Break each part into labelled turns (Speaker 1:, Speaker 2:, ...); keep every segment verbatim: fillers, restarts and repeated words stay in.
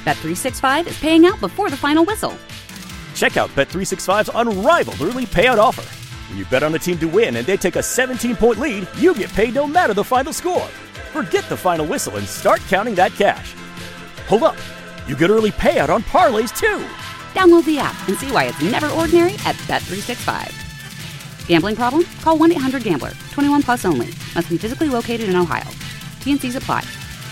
Speaker 1: Bet three sixty-five is paying out before the final whistle.
Speaker 2: Check out Bet three sixty-five's unrivaled early payout offer. When you bet on a team to win and they take a seventeen-point lead, you get paid no matter the final score. Forget the final whistle and start counting that cash. Hold up. You get early payout on parlays, too.
Speaker 1: Download the app and see why it's never ordinary at Bet three sixty-five. Gambling problem? Call one eight hundred gambler. twenty-one plus only. Must be physically located in Ohio. T and C's apply.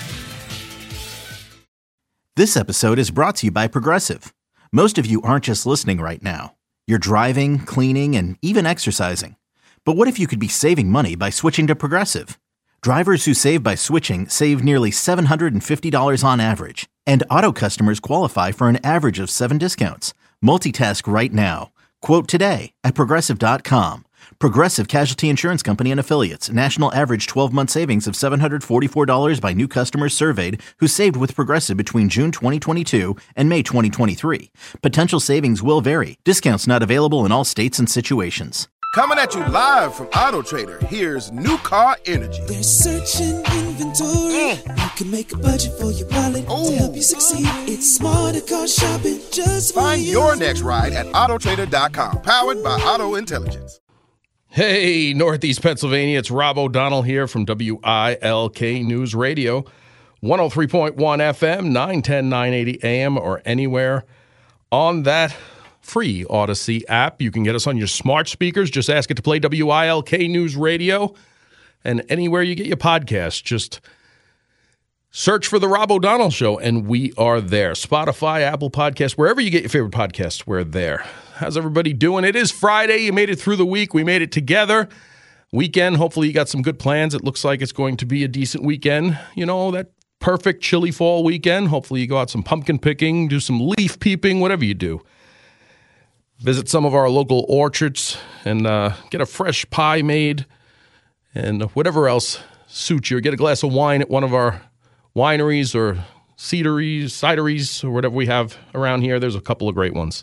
Speaker 3: This episode is brought to you by Progressive. Most of you aren't just listening right now. You're driving, cleaning, and even exercising. But what if you could be saving money by switching to Progressive? Drivers who save by switching save nearly seven hundred fifty dollars on average. And auto customers qualify for an average of seven discounts. Multitask right now. Quote today at Progressive dot com. Progressive Casualty Insurance Company and Affiliates. National average twelve-month savings of seven hundred forty-four dollars by new customers surveyed who saved with Progressive between June twenty twenty-two and May twenty twenty-three. Potential savings will vary. Discounts not available in all states and situations.
Speaker 4: Coming at you live from Auto Trader, here's New Car Energy.
Speaker 5: They're searching inventory. Mm. You can make a budget for your wallet to help you succeed. It's smarter car shopping just for
Speaker 4: Find
Speaker 5: you.
Speaker 4: your next ride at auto trader dot com. Powered by Auto Intelligence.
Speaker 6: Hey, Northeast Pennsylvania, it's Rob O'Donnell here from W I L K News Radio, one oh three point one F M, nine ten, nine eighty A M, or anywhere on that free Odyssey app. You can get us on your smart speakers. Just ask it to play W I L K News Radio, and anywhere you get your podcast, just search for The Rob O'Donnell Show, and we are there. Spotify, Apple Podcasts, wherever you get your favorite podcasts, we're there. How's everybody doing? It is Friday. You made it through the week. We made it together. Weekend, hopefully you got some good plans. It looks like it's going to be a decent weekend. You know, that perfect chilly fall weekend. Hopefully you go out some pumpkin picking, do some leaf peeping, whatever you do. Visit some of our local orchards and uh, get a fresh pie made and whatever else suits you. Or get a glass of wine at one of our wineries or cideries, cideries, or whatever we have around here. There's a couple of great ones.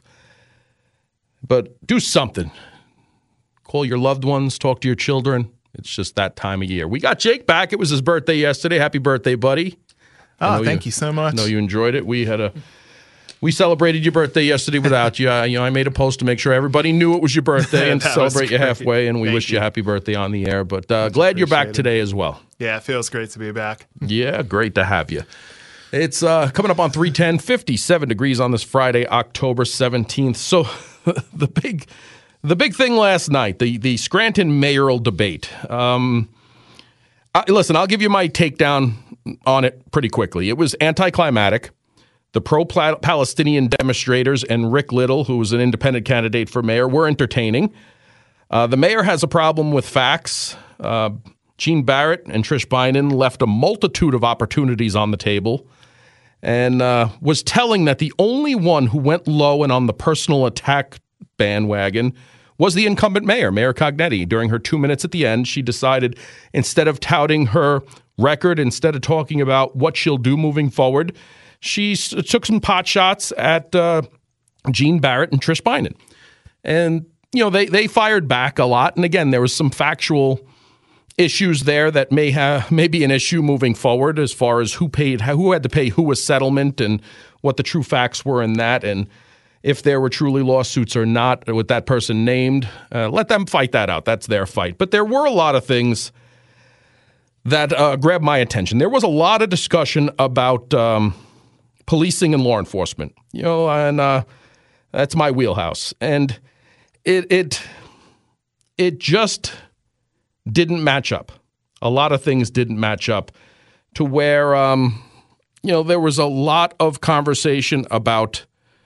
Speaker 6: But do something. Call your loved ones, talk to your children. It's just that time of year. We got Jake back. It was his birthday yesterday. Happy birthday, buddy.
Speaker 7: Oh, thank you, you so much.
Speaker 6: I know you enjoyed it. We had a we celebrated your birthday yesterday without you. Uh, you know, I made a post to make sure everybody knew it was your birthday and to celebrate you halfway, and we wish you. you happy birthday on the air. But uh, glad you're back today as well.
Speaker 7: Yeah, it feels great to be back.
Speaker 6: Yeah, great to have you. It's uh, coming up on three ten, fifty-seven degrees on this Friday, October seventeenth. So the big the big thing last night, the, the Scranton mayoral debate. Um, I, listen, I'll give you my takedown on it pretty quickly. It was anticlimactic. The pro-Palestinian demonstrators and Rick Little, who was an independent candidate for mayor, were entertaining. Uh, the mayor has a problem with facts. Uh, Gene Barrett and Trish Bynum left a multitude of opportunities on the table and uh, was telling that the only one who went low and on the personal attack bandwagon was the incumbent mayor, Mayor Cognetti. During her two minutes at the end, she decided instead of touting her record, instead of talking about what she'll do moving forward, she s- took some pot shots at uh, Gene Barrett and Trish Bynum. And, you know, they, they fired back a lot. And again, there was some factual issues there that may have may be an issue moving forward as far as who paid, who had to pay who a settlement and what the true facts were in that, and if there were truly lawsuits or not with that person named. Uh, let them fight that out. That's their fight. But there were a lot of things that uh, grabbed my attention. There was a lot of discussion about um, policing and law enforcement, you know, and uh, that's my wheelhouse. And it it it just didn't match up. A lot of things didn't match up to where, um, you know, there was a lot of conversation about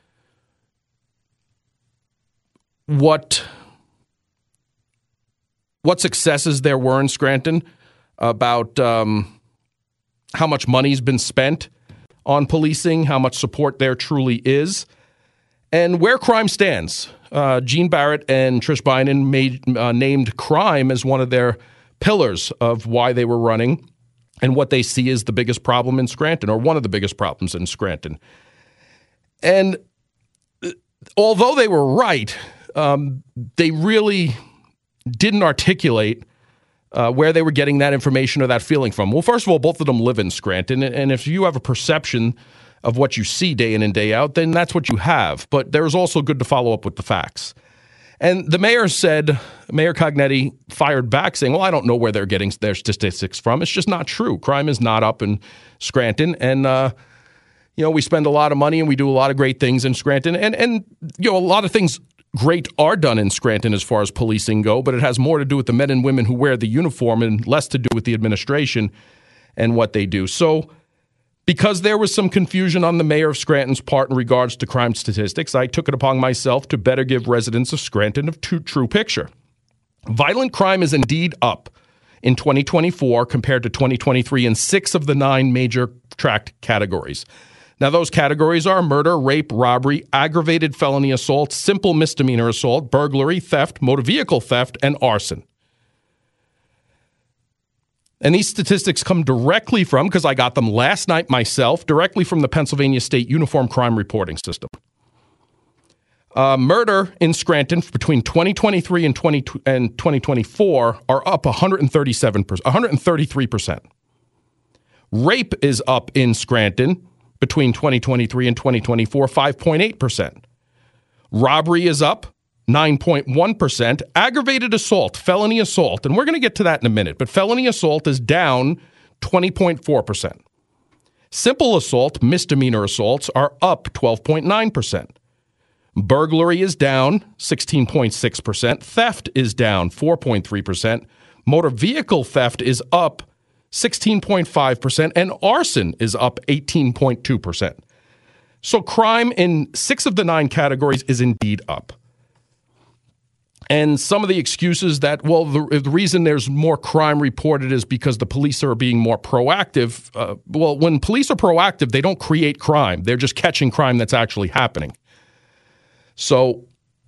Speaker 6: what what successes there were in Scranton, about um, how much money's been spent on policing, how much support there truly is, and where crime stands. Uh, Gene Barrett and Trish Bynum made, uh, named crime as one of their pillars of why they were running and what they see as the biggest problem in Scranton, or one of the biggest problems in Scranton. And although they were right, um, they really didn't articulate uh, where they were getting that information or that feeling from. Well, first of all, both of them live in Scranton, and if you have a perception of what you see day in and day out, then that's what you have. But there's also good to follow up with the facts. And the mayor said, Mayor Cognetti fired back saying, well, I don't know where they're getting their statistics from. It's just not true. Crime is not up in Scranton. And, uh, you know, we spend a lot of money and we do a lot of great things in Scranton. And, and you know, a lot of things great are done in Scranton as far as policing go, but it has more to do with the men and women who wear the uniform and less to do with the administration and what they do. So because there was some confusion on the mayor of Scranton's part in regards to crime statistics, I took it upon myself to better give residents of Scranton a true, true picture. Violent crime is indeed up in twenty twenty-four compared to twenty twenty-three in six of the nine major tracked categories. Now, those categories are murder, rape, robbery, aggravated felony assault, simple misdemeanor assault, burglary, theft, motor vehicle theft, and arson. And these statistics come directly from, because I got them last night myself, directly from the Pennsylvania State Uniform Crime Reporting System. Uh, murder in Scranton between twenty twenty-three and, twenty, and twenty twenty-four are up one hundred thirty-seven percent, one hundred thirty-three percent. Rape is up in Scranton between twenty twenty-three and twenty twenty-four, five point eight percent. Robbery is up nine point one percent. Aggravated assault, felony assault, and we're going to get to that in a minute, but felony assault is down twenty point four percent. Simple assault, misdemeanor assaults are up twelve point nine percent. Burglary is down sixteen point six percent. Theft is down four point three percent. Motor vehicle theft is up sixteen point five percent. And arson is up eighteen point two percent. So crime in six of the nine categories is indeed up. And some of the excuses that, well, the, the reason there's more crime reported is because the police are being more proactive. Uh, well, when police are proactive, they don't create crime. They're just catching crime that's actually happening. So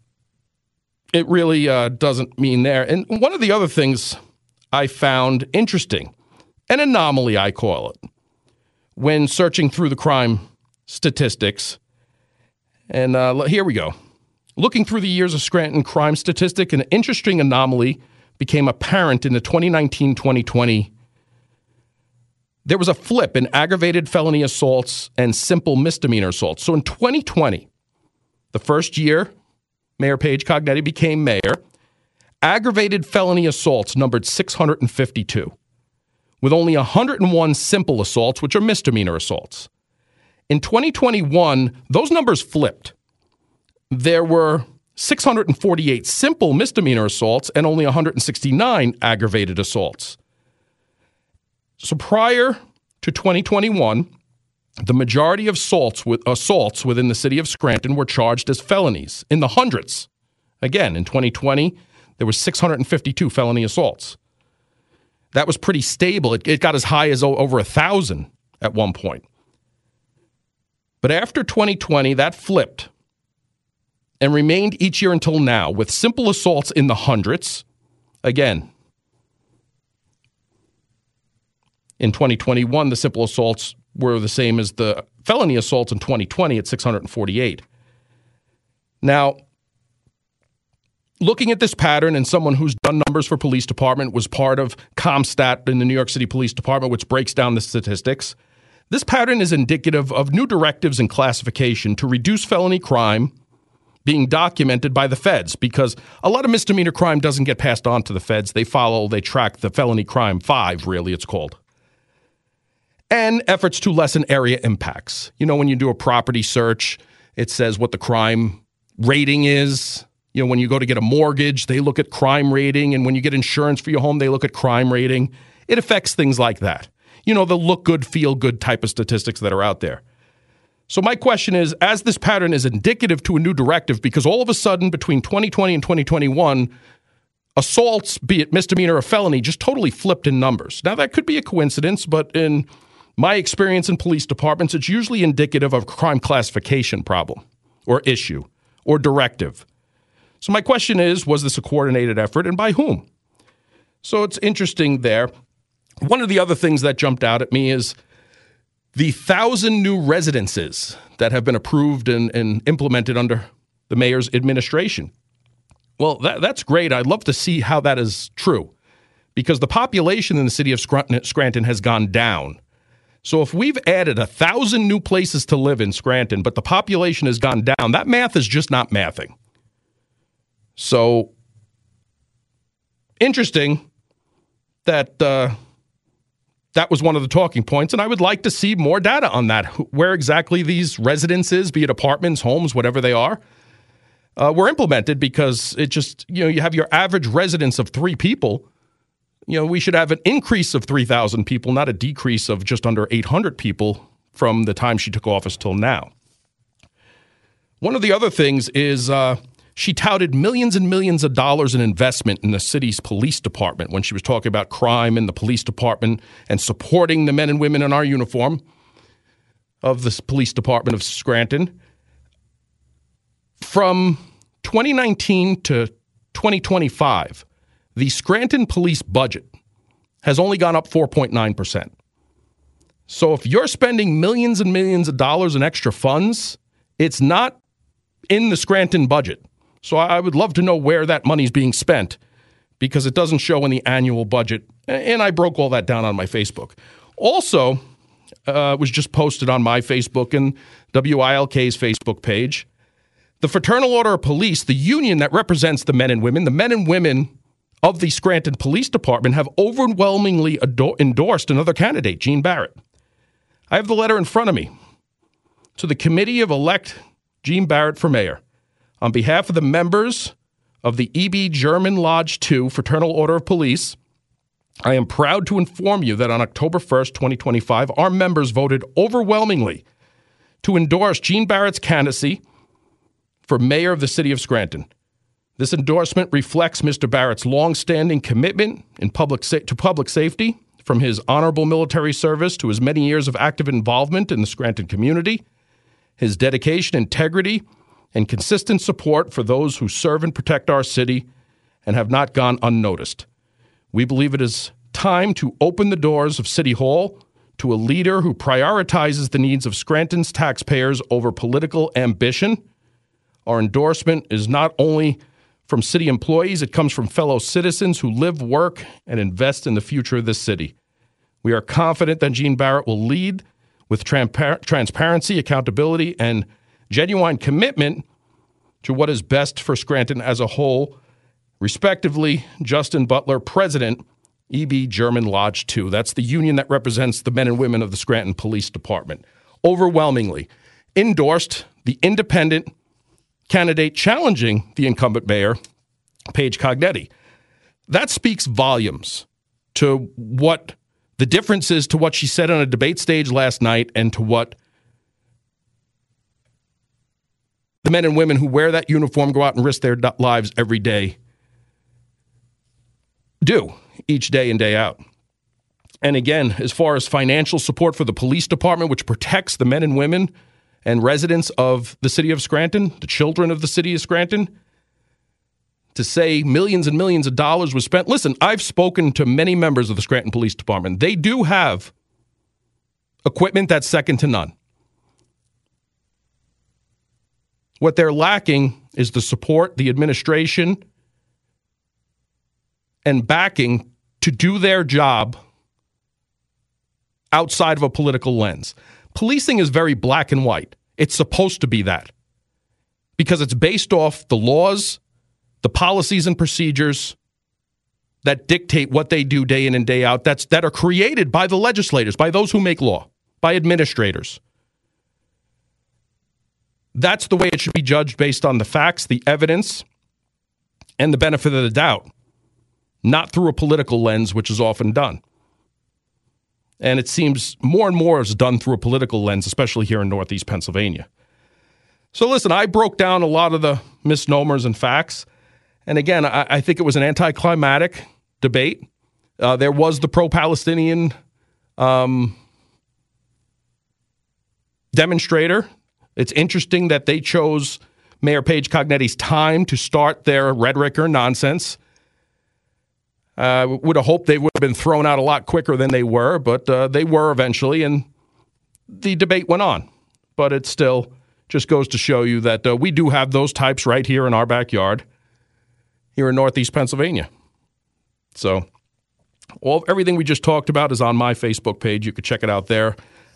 Speaker 6: it really uh, doesn't mean there. And one of the other things I found interesting, an anomaly I call it, when searching through the crime statistics, and uh, here we go. Looking through the years of Scranton crime statistic, an interesting anomaly became apparent in the twenty nineteen twenty twenty. There was a flip in aggravated felony assaults and simple misdemeanor assaults. So in twenty twenty, the first year Mayor Paige Cognetti became mayor, aggravated felony assaults numbered six hundred fifty-two, with only one hundred one simple assaults, which are misdemeanor assaults. In twenty twenty-one, those numbers flipped. There were six hundred forty-eight simple misdemeanor assaults and only one hundred sixty-nine aggravated assaults. So prior to twenty twenty-one, the majority of assaults, with, assaults within the city of Scranton were charged as felonies in the hundreds. Again, in twenty twenty, there were six hundred fifty-two felony assaults. That was pretty stable. It, it got as high as over one thousand at one point. But after twenty twenty, that flipped and remained each year until now, with simple assaults in the hundreds. Again, in twenty twenty-one, the simple assaults were the same as the felony assaults in twenty twenty at six hundred forty-eight. Now, looking at this pattern, and someone who's done numbers for police department, was part of CompStat in the New York City Police Department, which breaks down the statistics, this pattern is indicative of new directives and classification to reduce felony crime being documented by the feds, because a lot of misdemeanor crime doesn't get passed on to the feds. They follow, they track the felony crime five, really, it's called. And efforts to lessen area impacts. You know, when you do a property search, it says what the crime rating is. You know, when you go to get a mortgage, they look at crime rating. And when you get insurance for your home, they look at crime rating. It affects things like that. You know, the look good, feel good type of statistics that are out there. So my question is, as this pattern is indicative to a new directive, because all of a sudden between twenty twenty and twenty twenty-one, assaults, be it misdemeanor or felony, just totally flipped in numbers. Now, that could be a coincidence, but in my experience in police departments, it's usually indicative of a crime classification problem or issue or directive. So my question is, was this a coordinated effort, and by whom? So it's interesting there. One of the other things that jumped out at me is the thousand new residences that have been approved and, and implemented under the mayor's administration. Well, that, that's great. I'd love to see how that is true, because the population in the city of Scranton has gone down So if we've added a thousand new places to live in Scranton, but the population has gone down, that math is just not mathing. So interesting that uh, that was one of the talking points, and I would like to see more data on that, where exactly these residences, be it apartments, homes, whatever they are, uh, were implemented, because it just, you know, you have your average residence of three people. You know, we should have an increase of three thousand people, not a decrease of just under eight hundred people from the time she took office till now. One of the other things is uh, she touted millions and millions of dollars in investment in the city's police department when she was talking about crime in the police department and supporting the men and women in our uniform of the police department of Scranton. From twenty nineteen to twenty twenty-five, the Scranton police budget has only gone up four point nine percent. So if you're spending millions and millions of dollars in extra funds, it's not in the Scranton budget. So I would love to know where that money is being spent, because it doesn't show in the annual budget. And I broke all that down on my Facebook. Also, uh, it was just posted on my Facebook and W I L K's Facebook page. The Fraternal Order of Police, the union that represents the men and women, the men and women of the Scranton Police Department, have overwhelmingly ador- endorsed another candidate, Gene Barrett. I have the letter in front of me. To the committee of elect Gene Barrett for mayor. On behalf of the members of the E B German Lodge two Fraternal Order of Police, I am proud to inform you that on October first, twenty twenty-five, our members voted overwhelmingly to endorse Gene Barrett's candidacy for mayor of the city of Scranton. This endorsement reflects Mister Barrett's longstanding commitment in public sa- to public safety, from his honorable military service to his many years of active involvement in the Scranton community, his dedication, integrity, and consistent support for those who serve and protect our city and have not gone unnoticed. We believe it is time to open the doors of City Hall to a leader who prioritizes the needs of Scranton's taxpayers over political ambition. Our endorsement is not only from city employees, it comes from fellow citizens who live, work, and invest in the future of this city. We are confident that Gene Barrett will lead with transpar- transparency, accountability, and genuine commitment to what is best for Scranton as a whole. Respectively, Justin Butler, President, E B German Lodge two. That's the union that represents the men and women of the Scranton Police Department. Overwhelmingly endorsed the independent candidate challenging the incumbent mayor, Paige Cognetti. That speaks volumes to what the difference is to what she said on a debate stage last night and to what the men and women who wear that uniform, go out and risk their lives every day, do each day in, day out. And again, as far as financial support for the police department, which protects the men and women and residents of the city of Scranton, the children of the city of Scranton, to say millions and millions of dollars was spent. Listen, I've spoken to many members of the Scranton Police Department. They do have equipment that's second to none. What they're lacking is the support, the administration, and backing to do their job outside of a political lens. Policing is very black and white. It's supposed to be that because it's based off the laws, the policies and procedures that dictate what they do day in and day out, that's, that are created by the legislators, by those who make law, by administrators. That's the way it should be judged, based on the facts, the evidence, and the benefit of the doubt, not through a political lens, which is often done. And it seems more and more is done through a political lens, especially here in Northeast Pennsylvania. So listen, I broke down a lot of the misnomers and facts. And again, I, I think it was an anticlimactic debate. Uh, there was the pro-Palestinian um, demonstrator. It's interesting that they chose Mayor Paige Cognetti's time to start their rhetoric or nonsense. I uh, would have hoped they would have been thrown out a lot quicker than they were, but uh, they were eventually, and the debate went on. But it still just goes to show you that uh, we do have those types right here in our backyard, here in Northeast Pennsylvania. So all everything we just talked about is on my Facebook page. You could check it out there.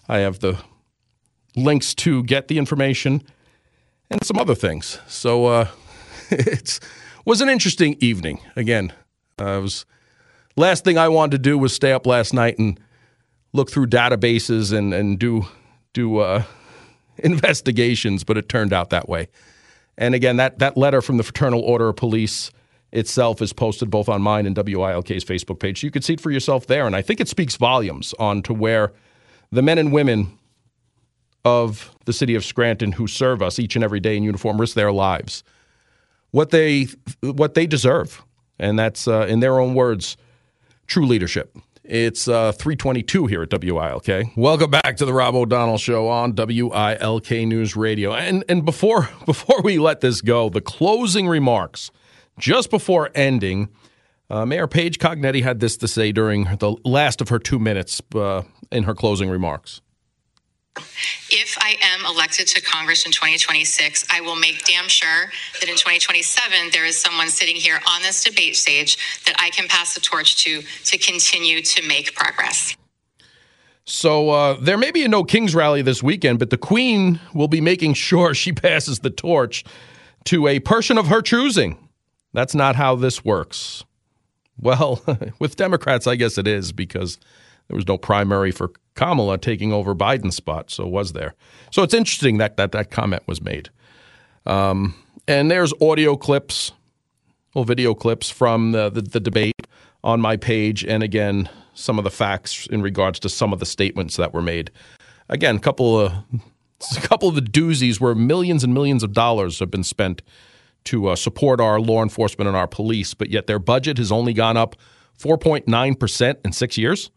Speaker 6: I have the links to get the information and some other things. So uh, it was an interesting evening. Again, uh, it was last thing I wanted to do was stay up last night and look through databases and, and do do uh, investigations, but it turned out that way. And again, that, that letter from the Fraternal Order of Police itself is posted both on mine and W I L K's Facebook page. So you can see it for yourself there. And I think it speaks volumes on to where the men and women of the city of Scranton who serve us each and every day in uniform risk their lives, what they what they deserve. And that's, uh, in their own words, true leadership. It's uh, three twenty-two here at W I L K. Welcome back to the Rob O'Donnell Show on W I L K News Radio. And and before before we let this go, the closing remarks, just before ending, uh, Mayor Paige Cognetti had this to say during the last of her two minutes uh, in her closing remarks.
Speaker 8: If I am elected to Congress in twenty twenty-six, I will make damn sure that in twenty twenty-seven, there is someone sitting here on this debate stage that I can pass the torch to to continue to make progress.
Speaker 6: So uh, there may be a No Kings rally this weekend, but the Queen will be making sure she passes the torch to a person of her choosing. That's not how this works. Well, with Democrats, I guess it is, because there was no primary for Kamala taking over Biden's spot, so was there. So it's interesting that that, that comment was made. Um, and there's audio clips, well, video clips from the, the, the debate on my page, and again, some of the facts in regards to some of the statements that were made. Again, a couple of, a couple of the doozies where millions and millions of dollars have been spent to uh, support our law enforcement and our police, but yet their budget has only gone up four point nine percent in six years.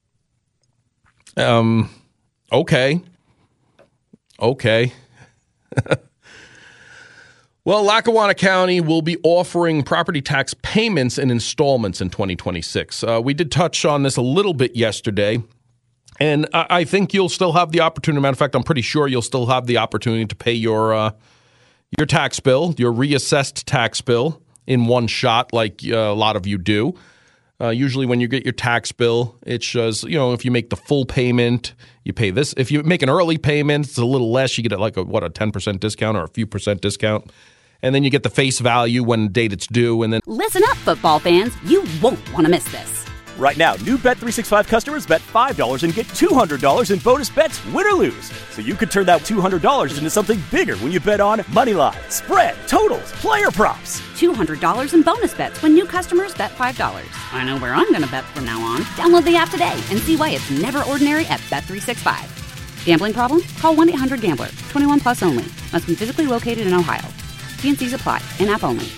Speaker 6: Um, okay. Okay. Well, Lackawanna County will be offering property tax payments in installments in twenty twenty-six. Uh, we did touch on this a little bit yesterday, and I, I think you'll still have the opportunity. Matter of fact, I'm pretty sure you'll still have the opportunity to pay your uh, your tax bill, your reassessed tax bill in one shot, like uh, a lot of you do. Uh, usually when you get your tax bill, it shows, you know, if you make the full payment, you pay this. If you make an early payment, it's a little less. You get like a, what, a ten percent discount or a few percent discount. And then you get the face value when the date it's due. And then
Speaker 1: Listen up, football fans. You won't want to miss this.
Speaker 2: Right now, new Bet three sixty-five customers bet five dollars and get two hundred dollars in bonus bets, win or lose. So you could turn that two hundred dollars into something bigger when you bet on money line, spread, totals, player props.
Speaker 1: two hundred dollars in bonus bets when new customers bet five dollars. I know where I'm going to bet from now on. Download the app today and see why it's never ordinary at Bet three sixty-five. Gambling problem? Call one eight hundred gambler. twenty-one plus only. Must be physically located in Ohio. T and C's apply. In-app only.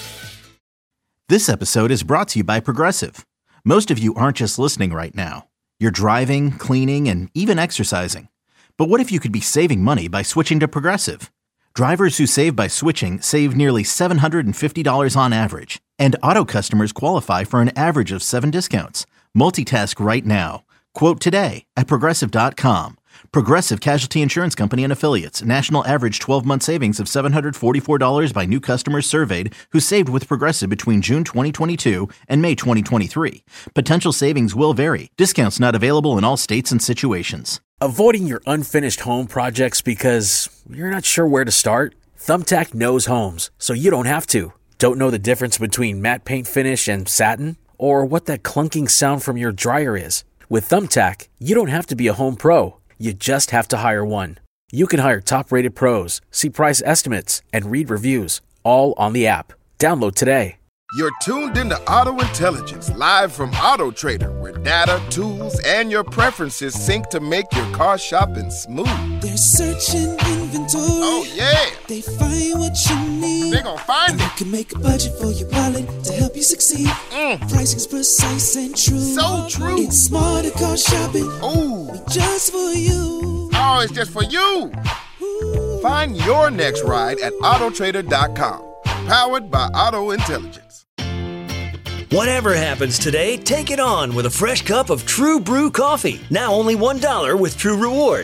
Speaker 3: This episode is brought to you by Progressive. Most of you aren't just listening right now. You're driving, cleaning, and even exercising. But what if you could be saving money by switching to Progressive? Drivers who save by switching save nearly seven hundred fifty dollars on average. And auto customers qualify for an average of seven discounts. Multitask right now. Quote today at Progressive dot com. Progressive Casualty Insurance Company and Affiliates. National average twelve-month savings of seven hundred forty-four dollars by new customers surveyed who saved with Progressive between June twenty twenty-two and May twenty twenty-three. Potential savings will vary. Discounts not available in all states and situations.
Speaker 9: Avoiding your unfinished home projects because you're not sure where to start? Thumbtack knows homes, so you don't have to. Don't know the difference between matte paint finish and satin? Or what that clunking sound from your dryer is? With Thumbtack, you don't have to be a home pro. You just have to hire one. You can hire top-rated pros, see price estimates, and read reviews, all on the app. Download today.
Speaker 4: You're tuned into Auto Intelligence, live from Auto Trader, where data, tools, and your preferences sync to make your car shopping smooth.
Speaker 5: They're searching inventory.
Speaker 4: Oh, yeah.
Speaker 5: They find what you need.
Speaker 4: They gon' find
Speaker 5: and
Speaker 4: it.
Speaker 5: You can make a budget for your wallet to help you succeed.
Speaker 4: Mm.
Speaker 5: Pricing's precise and true.
Speaker 4: So true.
Speaker 5: It's smarter car shopping.
Speaker 4: Ooh.
Speaker 5: Just for you.
Speaker 4: Oh, it's just for you. Ooh. Find your next ride at Auto Trader dot com. Powered by Auto Intelligence.
Speaker 10: Whatever happens today, take it on with a fresh cup of True Brew coffee. Now only one dollar with True Rewards.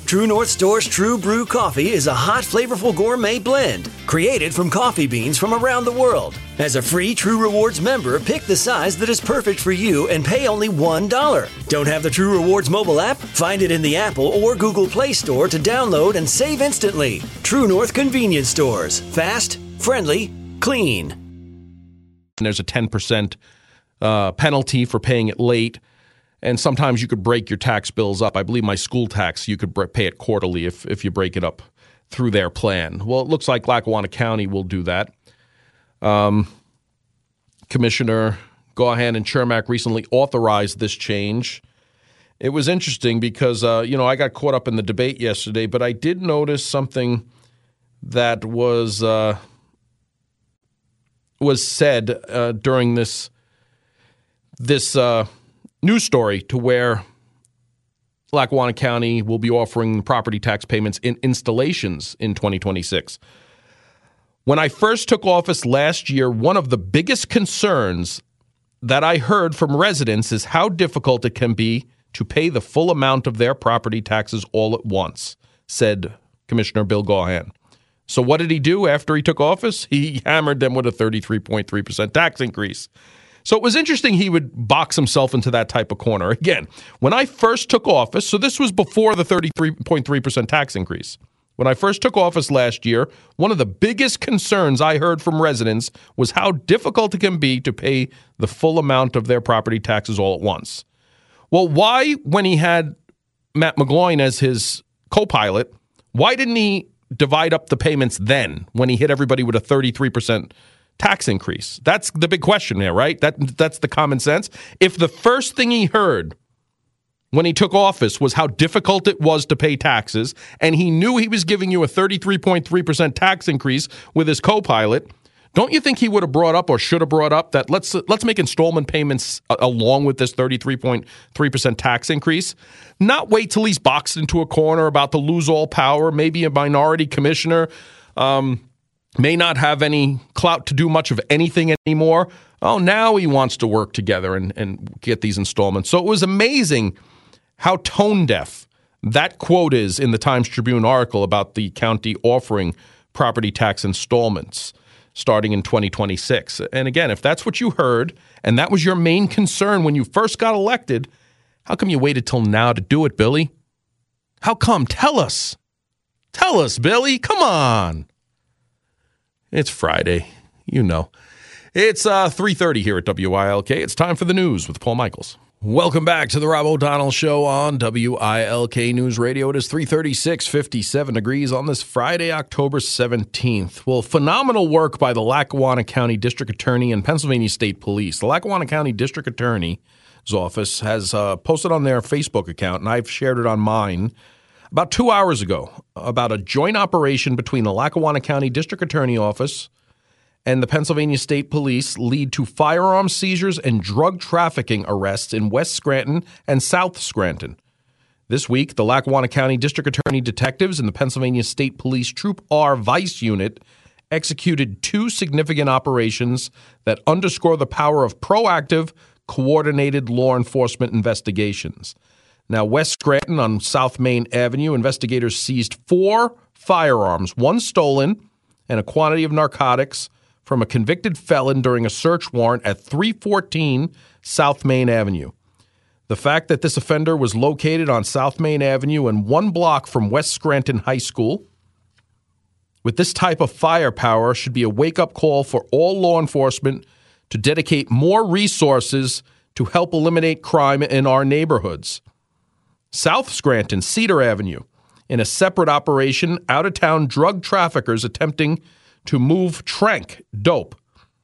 Speaker 10: True North Store's True Brew Coffee is a hot, flavorful gourmet blend created from coffee beans from around the world. As a free True Rewards member, pick the size that is perfect for you and pay only one dollar. Don't have the True Rewards mobile app? Find it in the Apple or Google Play Store to download and save instantly. True North Convenience Stores. Fast, friendly, clean.
Speaker 6: And there's a ten percent uh, penalty for paying it late. And sometimes you could break your tax bills up. I believe my school tax, you could pay it quarterly if, if you break it up through their plan. Well, it looks like Lackawanna County will do that. Um, Commissioner Gaughan and Chermak recently authorized this change. It was interesting because, uh, you know, I got caught up in the debate yesterday, but I did notice something that was uh, was said uh, during this this uh news story to where Lackawanna County will be offering property tax payments in installations in twenty twenty-six. When I first took office last year, one of the biggest concerns that I heard from residents is how difficult it can be to pay the full amount of their property taxes all at once, said Commissioner Bill Gaughan. So what did he do after he took office? He hammered them with a thirty-three point three percent tax increase. So it was interesting he would box himself into that type of corner. Again, when I first took office, so this was before the thirty-three point three percent tax increase. When I first took office last year, one of the biggest concerns I heard from residents was how difficult it can be to pay the full amount of their property taxes all at once. Well, why, when he had Matt McGloin as his co-pilot, why didn't he divide up the payments then when he hit everybody with a thirty-three percent tax increase? That's the big question there, right? That that's the common sense. If the first thing he heard when he took office was how difficult it was to pay taxes, and he knew he was giving you a thirty-three point three percent tax increase with his co-pilot, don't you think he would have brought up or should have brought up that let's let's make installment payments along with this thirty-three point three percent tax increase? Not wait till he's boxed into a corner about to lose all power, maybe a minority commissioner, um, may not have any clout to do much of anything anymore. Oh, now he wants to work together and, and get these installments. So it was amazing how tone deaf that quote is in the Times Tribune article about the county offering property tax installments starting in twenty twenty-six. And again, if that's what you heard and that was your main concern when you first got elected, how come you waited till now to do it, Billy? How come? Tell us. Tell us, Billy. Come on. It's Friday, you know. It's uh, three thirty here at W I L K. It's time for the news with Paul Michaels. Welcome back to the Rob O'Donnell Show on W I L K News Radio. It is three thirty-six, fifty-seven degrees on this Friday, October seventeenth. Well, phenomenal work by the Lackawanna County District Attorney and Pennsylvania State Police. The Lackawanna County District Attorney's office has uh, posted on their Facebook account, and I've shared it on mine, about two hours ago, about a joint operation between the Lackawanna County District Attorney Office and the Pennsylvania State Police lead to firearm seizures and drug trafficking arrests in West Scranton and South Scranton. This week, the Lackawanna County District Attorney detectives and the Pennsylvania State Police Troop R Vice Unit executed two significant operations that underscore the power of proactive, coordinated law enforcement investigations. Now, West Scranton on South Main Avenue, investigators seized four firearms, one stolen, and a quantity of narcotics from a convicted felon during a search warrant at three fourteen South Main Avenue. The fact that this offender was located on South Main Avenue and one block from West Scranton High School with this type of firepower should be a wake-up call for all law enforcement to dedicate more resources to help eliminate crime in our neighborhoods. South Scranton, Cedar Avenue, in a separate operation, out-of-town drug traffickers attempting to move Trank dope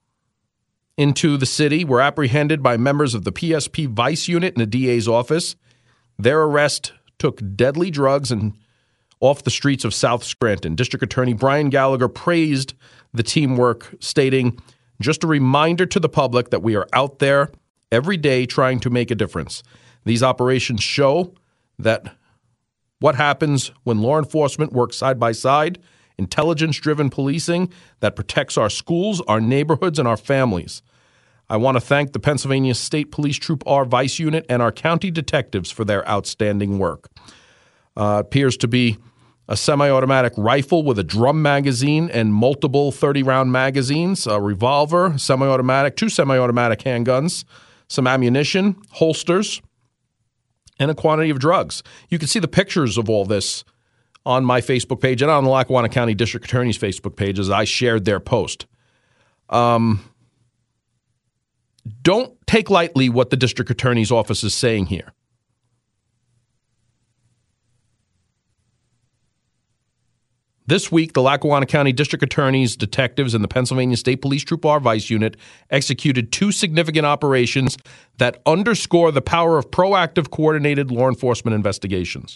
Speaker 6: into the city were apprehended by members of the P S P Vice Unit in the D A's office. Their arrest took deadly drugs and off the streets of South Scranton. District Attorney Brian Gallagher praised the teamwork, stating, "Just a reminder to the public that we are out there every day trying to make a difference. These operations show that what happens when law enforcement works side by side, intelligence-driven policing that protects our schools, our neighborhoods, and our families. I want to thank the Pennsylvania State Police Troop R Vice Unit and our county detectives for their outstanding work." Uh, appears to be a semi-automatic rifle with a drum magazine and multiple thirty-round magazines, a revolver, semi-automatic, two semi-automatic handguns, some ammunition, holsters, and a quantity of drugs. You can see the pictures of all this on my Facebook page and on the Lackawanna County District Attorney's Facebook page as I shared their post. Um, don't take lightly what the District Attorney's office is saying here. This week, the Lackawanna County District Attorney's detectives and the Pennsylvania State Police Troop R Vice Unit executed two significant operations that underscore the power of proactive, coordinated law enforcement investigations.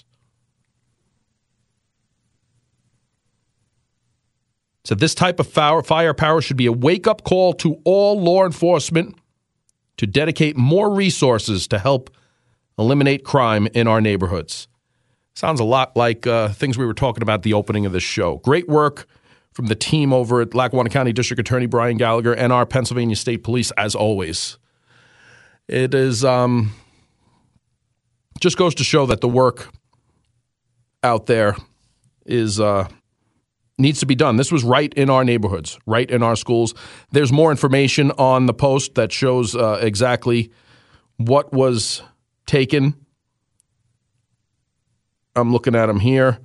Speaker 6: So this type of firepower should be a wake-up call to all law enforcement to dedicate more resources to help eliminate crime in our neighborhoods. Sounds a lot like uh, things we were talking about at the opening of this show. Great work from the team over at Lackawanna County District Attorney Brian Gallagher and our Pennsylvania State Police, as always. It is um, just goes to show that the work out there is uh, needs to be done. This was right in our neighborhoods, right in our schools. There's more information on the post that shows uh, exactly what was taken. I'm looking at them here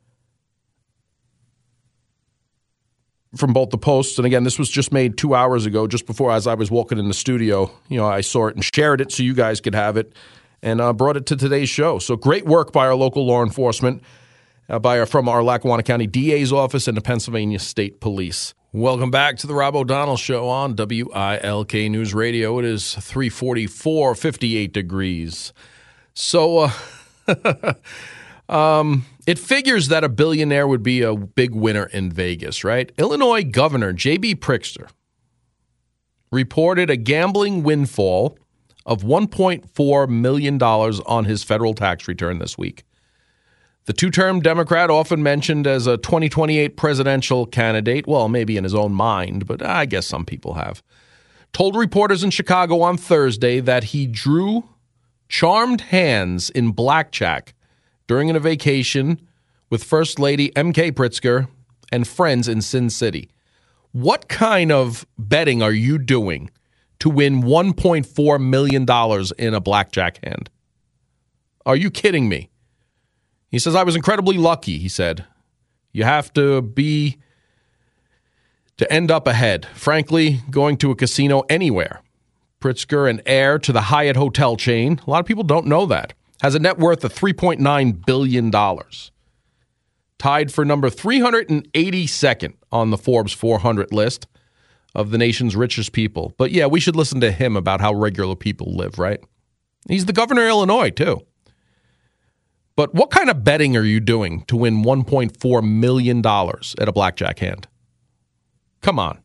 Speaker 6: from both the posts. And again, this was just made two hours ago, just before as I was walking in the studio. You know, I saw it and shared it so you guys could have it and uh, brought it to today's show. So great work by our local law enforcement, uh, by our, from our Lackawanna County D A's office and the Pennsylvania State Police. Welcome back to the Rob O'Donnell Show on W I L K News Radio. It is three forty-four, fifty-eight degrees. So, uh, Um, it figures that a billionaire would be a big winner in Vegas, right? Illinois Governor J B Pritzker reported a gambling windfall of one point four million dollars on his federal tax return this week. The two-term Democrat, often mentioned as a twenty twenty-eight presidential candidate, well, maybe in his own mind, but I guess some people have, told reporters in Chicago on Thursday that he drew charmed hands in blackjack during a vacation with First Lady M K Pritzker and friends in Sin City. What kind of betting are you doing to win one point four million dollars in a blackjack hand? Are you kidding me? He says, I was incredibly lucky, he said. You have to be to end up ahead. Frankly, going to a casino anywhere. Pritzker, an heir to the Hyatt hotel chain, a lot of people don't know that, has a net worth of three point nine billion dollars. Tied for number three hundred eighty-second on the Forbes four hundred list of the nation's richest people. But yeah, we should listen to him about how regular people live, right? He's the governor of Illinois, too. But what kind of betting are you doing to win one point four million dollars at a blackjack hand? Come on.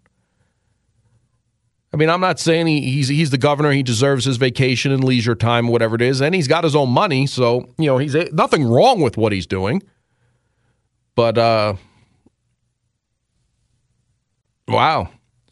Speaker 6: I mean, I'm not saying he, he's he's the governor. He deserves his vacation and leisure time, whatever it is, and he's got his own money. So, you know, he's nothing wrong with what he's doing. But, uh, wow.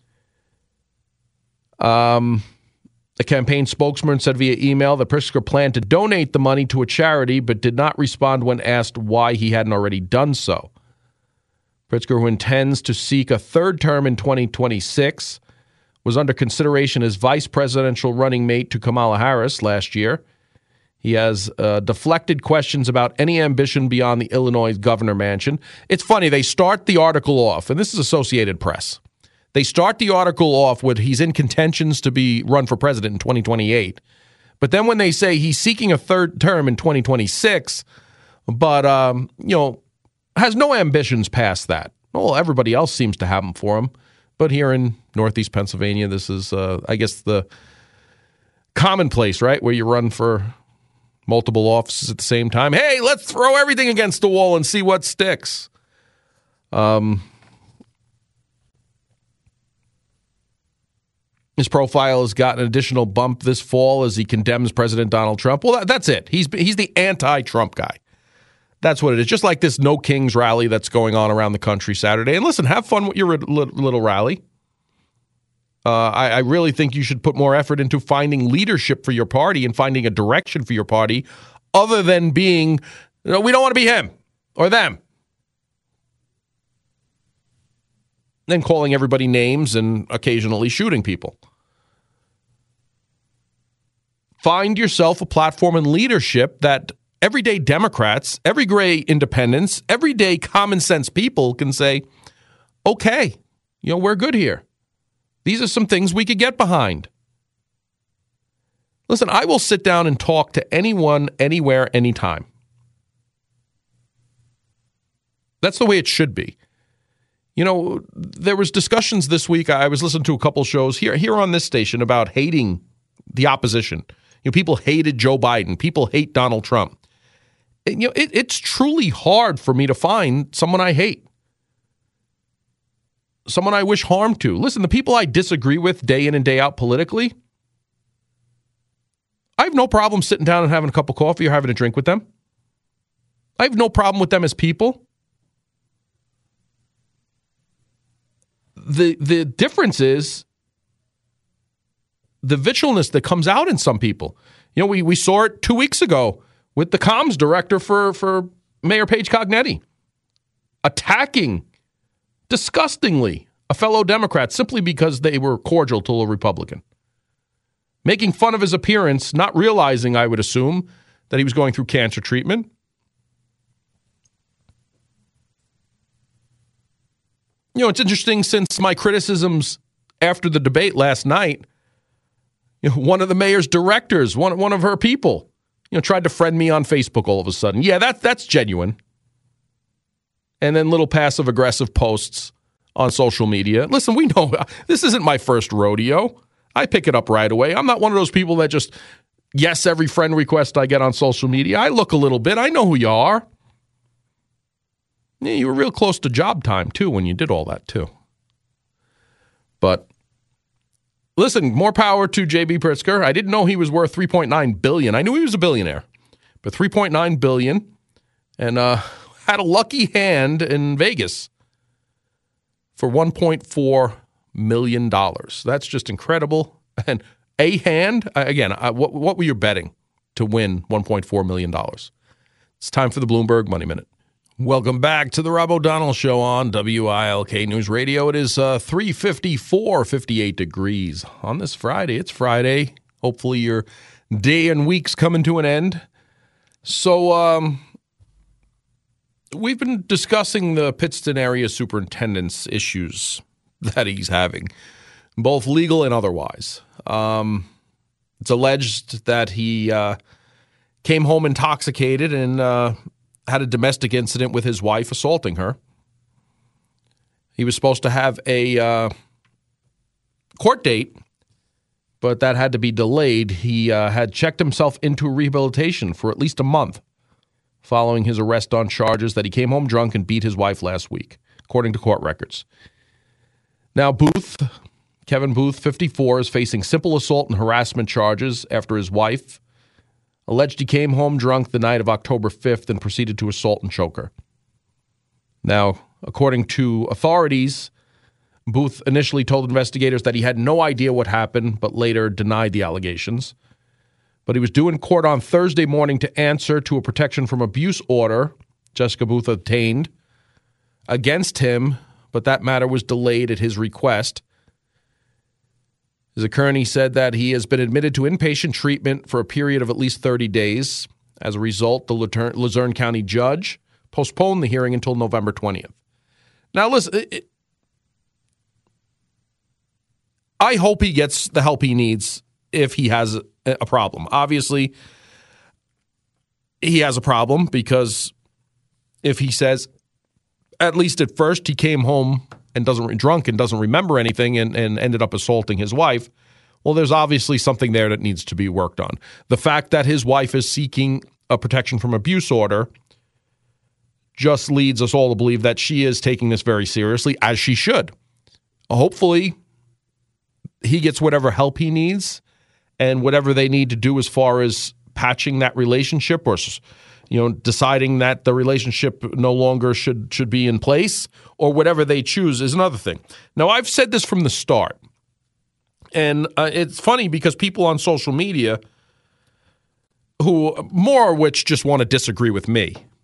Speaker 6: Um, the campaign spokesman said via email that Pritzker planned to donate the money to a charity, but did not respond when asked why he hadn't already done so. Pritzker, who intends to seek a third term in twenty twenty-six, was under consideration as vice presidential running mate to Kamala Harris last year. He has uh, deflected questions about any ambition beyond the Illinois governor mansion. It's funny, they start the article off, and this is Associated Press. They start the article off with he's in contentions to be run for president in twenty twenty-eight. But then when they say he's seeking a third term in twenty twenty-six, but, um, you know, has no ambitions past that. Well, everybody else seems to have them for him. But here in Northeast Pennsylvania, this is, uh, I guess, the commonplace, right, where you run for multiple offices at the same time. Hey, let's throw everything against the wall and see what sticks. Um, his profile has gotten an additional bump this fall as he condemns President Donald Trump. Well, that, that's it. He's he's the anti-Trump guy. That's what it is. Just like this No Kings rally that's going on around the country Saturday. And listen, have fun with your little rally. Uh, I, I really think you should put more effort into finding leadership for your party and finding a direction for your party other than being No, we don't want to be him or them. Then calling everybody names and occasionally shooting people. Find yourself a platform in leadership that everyday Democrats, everyday independents, everyday common sense people can say, okay, you know, we're good here. These are some things we could get behind. Listen, I will sit down and talk to anyone, anywhere, anytime. That's the way it should be. You know, there was discussions this week. I was listening to a couple shows here, here on this station about hating the opposition. You know, people hated Joe Biden. People hate Donald Trump. And, you know, it, it's truly hard for me to find someone I hate, someone I wish harm to. Listen, the people I disagree with day in and day out politically, I have no problem sitting down and having a cup of coffee or having a drink with them. I have no problem with them as people. The the difference is the vitriolness that comes out in some people. You know, we, we saw it two weeks ago with the comms director for, for Mayor Paige Cognetti attacking disgustingly a fellow Democrat simply because they were cordial to a Republican. Making fun of his appearance, not realizing, I would assume, that he was going through cancer treatment. You know, it's interesting since my criticisms after the debate last night, you know, one of the mayor's directors, one, one of her people, you know, tried to friend me on Facebook all of a sudden. Yeah, that, that's genuine. And then little passive-aggressive posts on social media. Listen, we know this isn't my first rodeo. I pick it up right away. I'm not one of those people that just yes every friend request I get on social media. I look a little bit. I know who you are. Yeah, you were real close to job time, too, when you did all that, too. But, listen, more power to J B. Pritzker. I didn't know he was worth three point nine billion dollars. I knew he was a billionaire, but three point nine billion dollars, and uh, had a lucky hand in Vegas for one point four million dollars. That's just incredible. And a hand, again, I, what, what were you betting to win one point four million dollars? It's time for the Bloomberg Money Minute. Welcome back to the Rob O'Donnell Show on W I L K News Radio. It is uh, three fifty-four, fifty-eight degrees on this Friday. It's Friday. Hopefully your day and week's coming to an end. So um, we've been discussing the Pittston area superintendent's issues that he's having, both legal and otherwise. Um, it's alleged that he uh, came home intoxicated and uh, had a domestic incident with his wife assaulting her. He was supposed to have a uh, court date, but that had to be delayed. He uh, had checked himself into rehabilitation for at least a month following his arrest on charges that he came home drunk and beat his wife last week, according to court records. Now, Booth, Kevin Booth, fifty-four, is facing simple assault and harassment charges after his wife alleged he came home drunk the night of October fifth and proceeded to assault and choke her. Now, according to authorities, Booth initially told investigators that he had no idea what happened, but later denied the allegations. But he was due in court on Thursday morning to answer to a protection from abuse order Jessica Booth obtained against him, but that matter was delayed at his request. His attorney said that he has been admitted to inpatient treatment for a period of at least thirty days. As a result, the Luzerne County judge postponed the hearing until November twentieth. Now, listen, it, I hope he gets the help he needs if he has a, a problem. Obviously, he has a problem because if he says, at least at first, he came home and doesn't drunk and doesn't remember anything and, and ended up assaulting his wife, well, there's obviously something there that needs to be worked on. The fact that his wife is seeking a protection from abuse order just leads us all to believe that she is taking this very seriously, as she should. Hopefully, he gets whatever help he needs and whatever they need to do as far as patching that relationship or, you know, deciding that the relationship no longer should should be in place or whatever they choose is another thing. Now, I've said this from the start, and uh, it's funny because people on social media who more of which just want to disagree with me,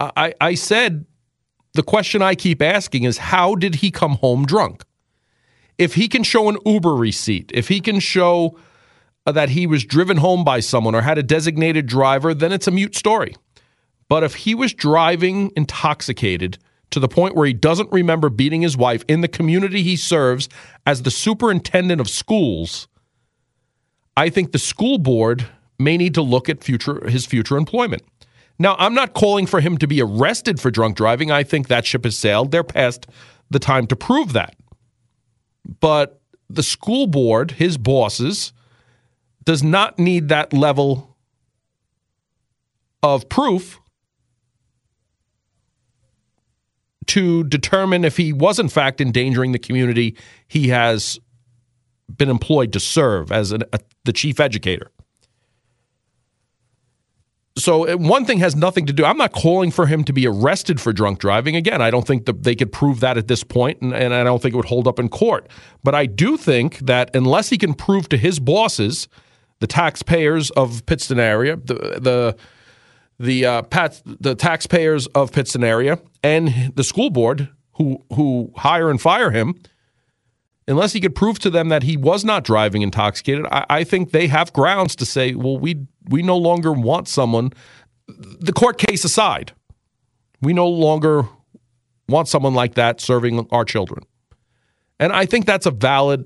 Speaker 6: I, I said the question I keep asking is, how did he come home drunk? If he can show an Uber receipt, if he can show that he was driven home by someone or had a designated driver, then it's a mute story. But if he was driving intoxicated to the point where he doesn't remember beating his wife in the community he serves as the superintendent of schools, I think the school board may need to look at future his future employment. Now, I'm not calling for him to be arrested for drunk driving. I think that ship has sailed. They're past the time to prove that. But the school board, his bosses, does not need that level of proof to determine if he was in fact endangering the community he has been employed to serve as an, a, the chief educator. So one thing has nothing to do. I'm not calling for him to be arrested for drunk driving. Again, I don't think that they could prove that at this point, and, and I don't think it would hold up in court. But I do think that unless he can prove to his bosses, the taxpayers of Pittston area, the the the uh, pat, the taxpayers of Pittston area, and the school board who who hire and fire him, unless he could prove to them that he was not driving intoxicated, I, I think they have grounds to say, well, we we no longer want someone, the court case aside, we no longer want someone like that serving our children. And I think that's a valid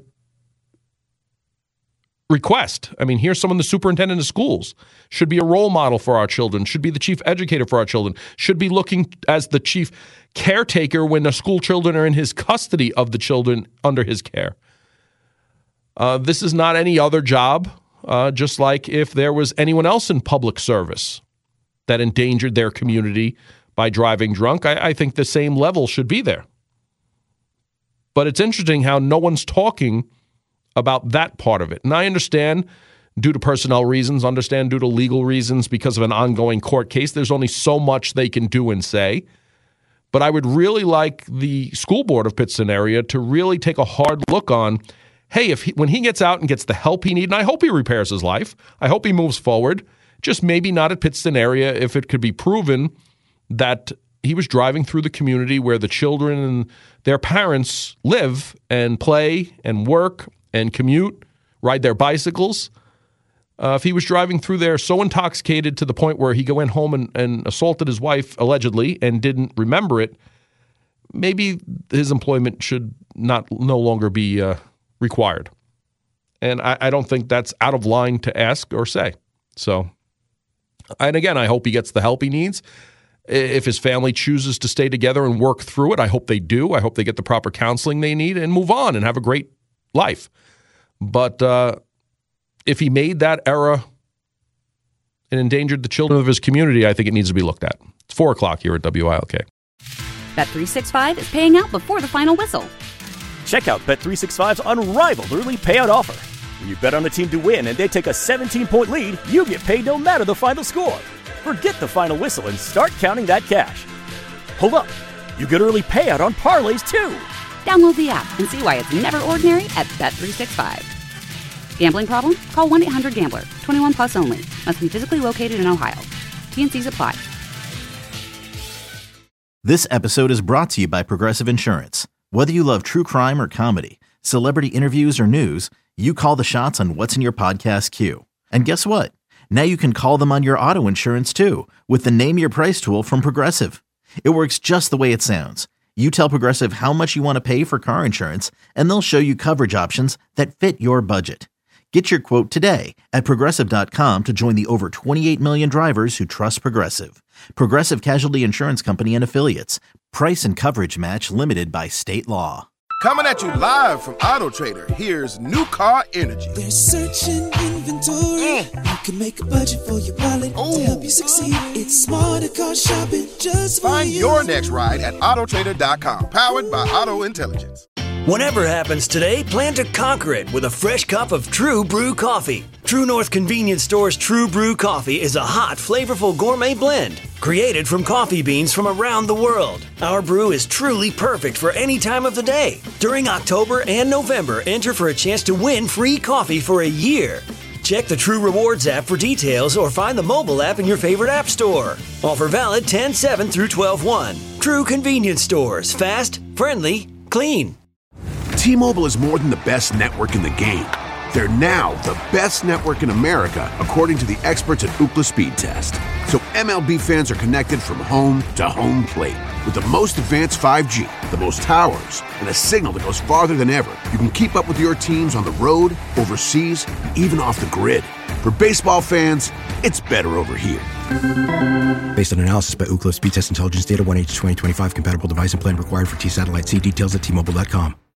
Speaker 6: request. I mean, here's someone, the superintendent of schools, should be a role model for our children, should be the chief educator for our children, should be looking as the chief caretaker when the school children are in his custody of the children under his care. Uh, this is not any other job, uh, just like if there was anyone else in public service that endangered their community by driving drunk, I, I think the same level should be there. But it's interesting how no one's talking about that part of it. And I understand due to personnel reasons, understand due to legal reasons because of an ongoing court case, there's only so much they can do and say. But I would really like the school board of Pittston area to really take a hard look on, hey, if he, when he gets out and gets the help he needs, and I hope he repairs his life, I hope he moves forward, just maybe not at Pittston area if it could be proven that he was driving through the community where the children and their parents live and play and work and commute, ride their bicycles. Uh, if he was driving through there so intoxicated to the point where he went home and, and assaulted his wife, allegedly, and didn't remember it, maybe his employment should not no longer be uh, required. And I, I don't think that's out of line to ask or say. So, and again, I hope he gets the help he needs. If his family chooses to stay together and work through it, I hope they do. I hope they get the proper counseling they need and move on and have a great life. But uh, if he made that error and endangered the children of his community, I think it needs to be looked at. It's four o'clock here at W I L K.
Speaker 1: Bet three sixty-five is paying out before the final whistle.
Speaker 2: Check out Bet three sixty-five's unrivaled early payout offer. When you bet on a team to win and they take a seventeen-point lead, you get paid no matter the final score. Forget the final whistle and start counting that cash. Hold up. You get early payout on parlays, too.
Speaker 1: Download the app and see why it's never ordinary at Bet three sixty-five. Gambling problem? Call one eight hundred gambler. twenty-one plus only. Must be physically located in Ohio. T and C's apply.
Speaker 3: This episode is brought to you by Progressive Insurance. Whether you love true crime or comedy, celebrity interviews or news, you call the shots on what's in your podcast queue. And guess what? Now you can call them on your auto insurance too with the Name Your Price tool from Progressive. It works just the way it sounds. You tell Progressive how much you want to pay for car insurance, and they'll show you coverage options that fit your budget. Get your quote today at Progressive dot com to join the over twenty-eight million drivers who trust Progressive. Progressive Casualty Insurance Company and Affiliates. Price and coverage match limited by state law.
Speaker 4: Coming at you live from Auto Trader, here's New Car Energy.
Speaker 5: They're searching inventory. Mm. You can make a budget for your wallet Ooh. To help you succeed. It's smarter car shopping just for
Speaker 4: Find
Speaker 5: you.
Speaker 4: your next ride at Auto Trader dot com. Powered by Auto Intelligence.
Speaker 10: Whatever happens today, plan to conquer it with a fresh cup of True Brew coffee. True North Convenience Store's True Brew coffee is a hot, flavorful gourmet blend created from coffee beans from around the world. Our brew is truly perfect for any time of the day. During October and November, enter for a chance to win free coffee for a year. Check the True Rewards app for details or find the mobile app in your favorite app store. Offer valid ten seven through twelve one. True convenience stores. Fast, friendly, clean.
Speaker 11: T-Mobile is more than the best network in the game. They're now the best network in America, according to the experts at Ookla Speed Test. So M L B fans are connected from home to home plate. With the most advanced five G, the most towers, and a signal that goes farther than ever, you can keep up with your teams on the road, overseas, and even off the grid. For baseball fans, it's better over here.
Speaker 12: Based on analysis by Ookla Speed Test Intelligence Data, one H twenty twenty-five compatible device and plan required for T-Satellite. See details at T Mobile dot com.